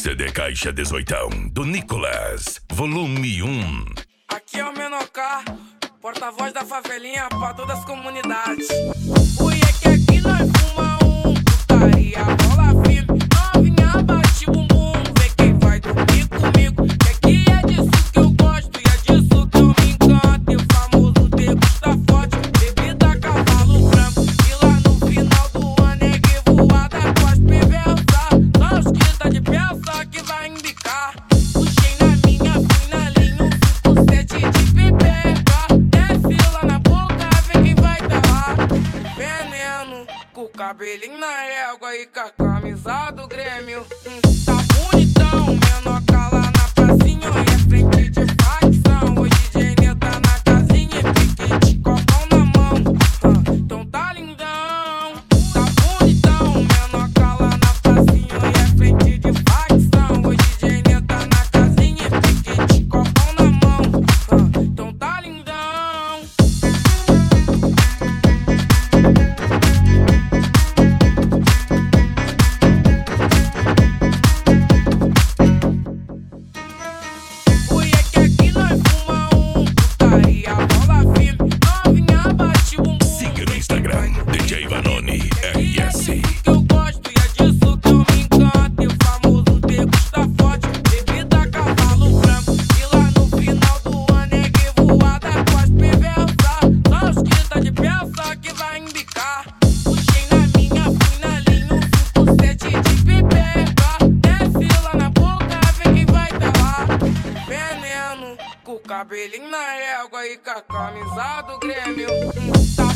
CD Caixa 18 do Nicolas, volume 1. Aqui é o Menor, porta-voz da favelinha pra todas as comunidades. Ui, é que aqui nós fuma putaria, rola firme, novinha bate bumbum, vê quem vai dormir comigo. Que aqui é disso que eu gosto e é disso que eu me encanto. E o famoso degusta forte, bebida cavalo branco. E lá no final do ano é revoada com as perversas. Só os que tá de peça que vai embicar. Puxei na minha, fui na linha, 5-7 de pipeca. Desce lá na boca, vê quem vai tá lá. Veneno, com o cabelinho na régua e com a camisa do Grêmio. Tá bonitão, menor lá na pracinha e é frente de facção. Hoje DJ tá na casinha e pique de copão na mão. Então tá lindão, tá bonitão, menor lá na pracinha e é frente de facção. Hoje DJ tá na casinha e pique de copão na mão. Então tá lindão. Ui, é que aqui nós fuma putaria, rola firme, novinha bate bumbum. Siga no Instagram, DJ Vanoni RS. Que eu gosto e é disso que eu me encanto. E o famoso degusta forte, bebida cavalo branco. E lá no final do ano é revoada com as perversas. Só os que tá de peça que vai embicar. Puxei na minha, fui na linha, 5-7 de pipeca. Desce lá na boca, vê quem vai tá lá. Veneno, com o cabelinho na régua e com a camisa do Grêmio. Tá